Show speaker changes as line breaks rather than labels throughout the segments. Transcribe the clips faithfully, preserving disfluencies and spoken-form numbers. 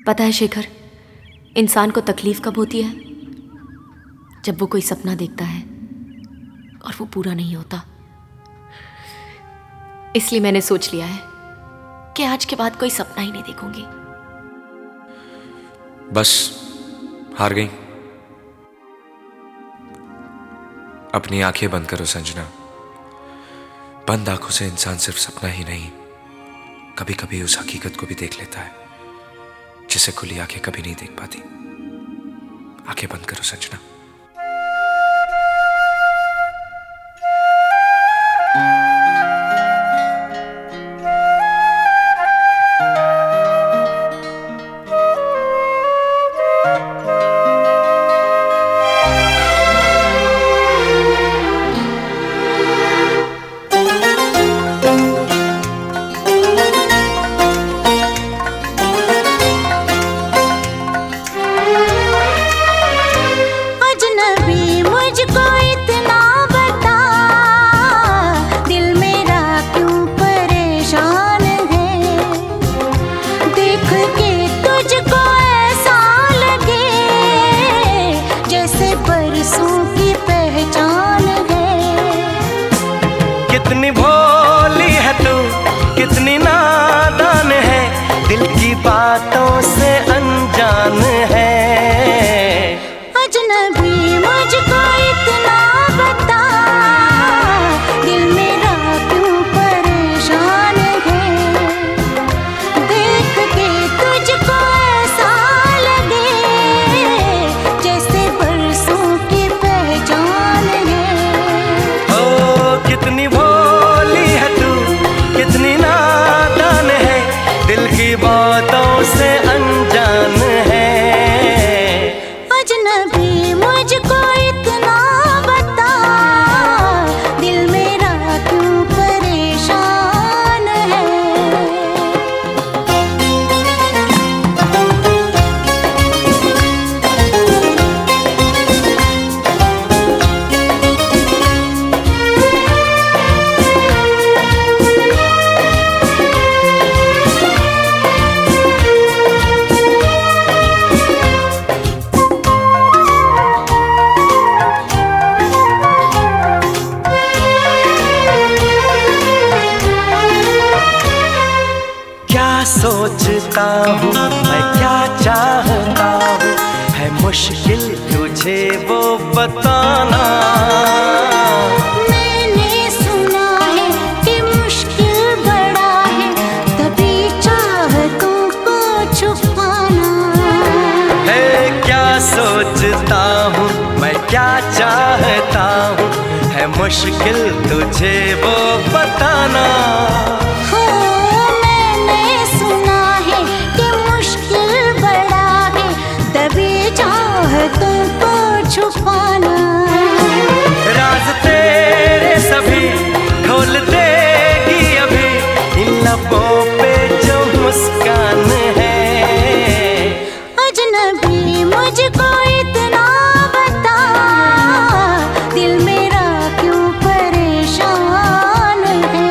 पता है शेखर, इंसान को तकलीफ कब होती है? जब वो कोई सपना देखता है और वो पूरा नहीं होता। इसलिए मैंने सोच लिया है कि आज के बाद कोई सपना ही नहीं देखूंगी।
बस हार गई। अपनी आंखें बंद करो संजना। बंद आंखों से इंसान सिर्फ सपना ही नहीं, कभी कभी उस हकीकत को भी देख लेता है जिसे खुली आंखें कभी नहीं देख पाती। आंखें बंद करो संजना।
कितनी भोली है तू, कितनी नादान है, दिल की बातों से अनजान है।
अजनबी मुझको इतना बता, दिल मेरा क्यों परेशान है। देख के तुझको ऐसा लगे जैसे बरसों की पहचान है।
ओ कितनी बातों से अनजान है।
अजनबी मुझको इतना बता, दिल मेरा क्यों परेशान है।
सोचता हूँ मैं क्या चाहता हूँ, है मुश्किल तुझे वो बताना।
मैंने सुना है कि मुश्किल बड़ा है, तभी चाहतों को छुपाना।
है क्या सोचता हूँ मैं क्या चाहता हूँ, है मुश्किल तुझे वो बताना।
छुपाना
राज तेरे सभी खोल देगी अभी, इन लबों पे जो मुस्कान है।
अजनबी मुझको इतना बता, दिल मेरा क्यों परेशान है।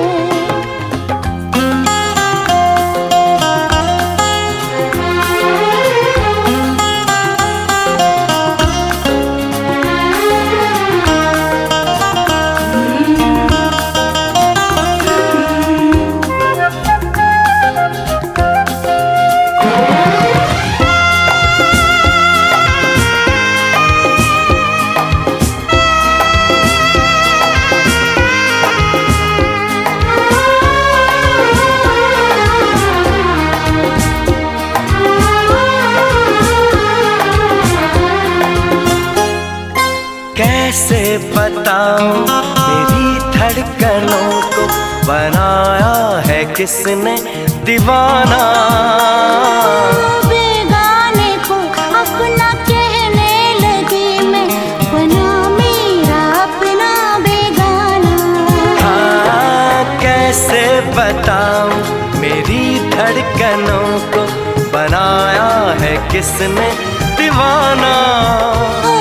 कैसे बताऊं मेरी धड़कनों को बनाया है किसने दीवाना।
बेगाने को अपना कहने लगी मैं, बना मेरा अपना बेगाना।
हाँ कैसे बताऊं मेरी धड़कनों को बनाया है किसने दीवाना।